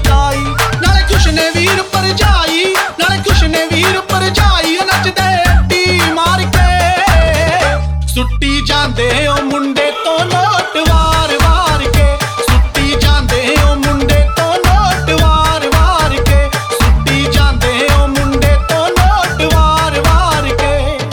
ताई नाले खुश ने वीर भरजाई नाले खुश ने वीर भरजाई नचदे अड्डी मार के सुट्टी जांदे ओ मुंडे तो नोट वार वार के सुट्टी जांदे ओ मुंडे तो नोट वार वार के सुट्टी जांदे ओ मुंडे तो नोट वार वार के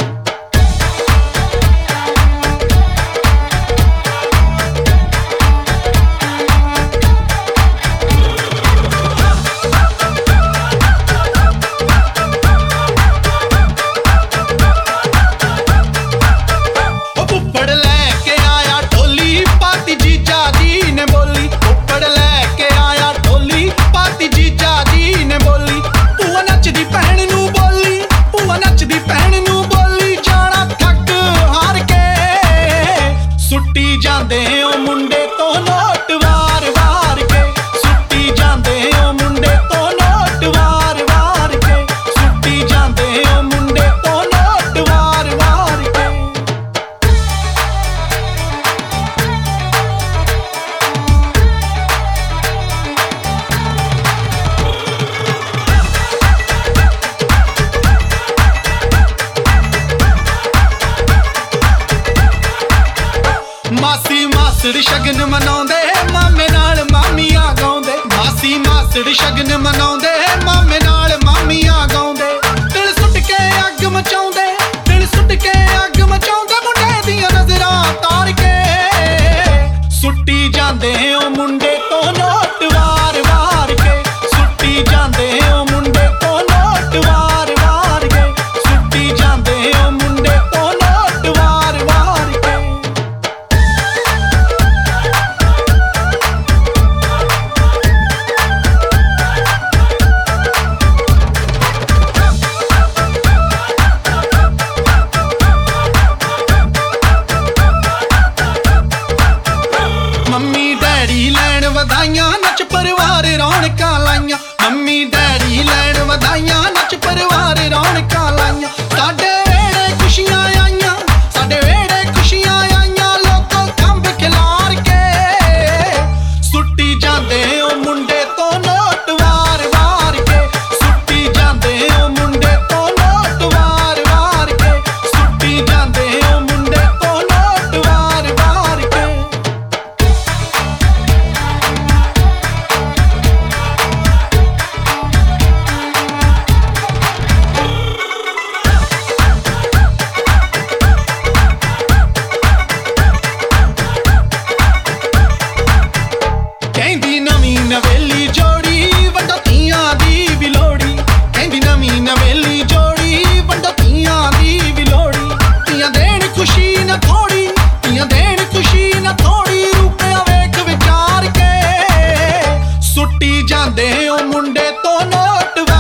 जांदे ओ मुंडे तो नोट वार वार के सुट्टी जांदे ओ मुंडे तो नोट वार वार के सुट्टी जांदे ओ मुंडे तो नोट वार वार के मासी मासड़ शगन मनाउंदे मामे नाल मामियां गाउंदे मासी मासड़ शगन मनाउंदे मामे नाल मामियां गाउंदे दिल सुट के अग मचाउंदे दिल सुट के अग मचाउंदे मुंडे दियां नजरां तार के सुट्टी जांदे ओ मुंडे तो नोट वार वार के सुट्टी जांदे ओ मुंडे तो नोट वार वार के सुट्टी जांदे ओ मुंडे तो नोट वार वार के मम्मी डैडी लैन वधाइयां नच परिवार रौनकां लाइयां मम्मी डैडी लैन वधाइयां नच परिवार रौनकां लाइयां साडे वेड़े खुशियां आइयां साडे वेड़े खुशियां आइयां लोको खंभ खिलार के सुट्टी जांदे ओ मुंडे तो नोट वार वार के सुट्टी जांदे ओ मुंडे तो नोट वार वार के सुट्टी जांदे ओ मुंडे तो नोट वार वार के कहंदी नवीं नवेली जोड़ी वड्डा धीआं दी भी लोड़ी कहंदी नवीं नवेली जोड़ी वड्डा धीआं दी भी लोड़ी धीआं देण खुशी न थोड़ी धीआं देण खुशी न थोड़ी रुपया वेख विचार के सुट्टी जांदे ओ मुंडे तो नोट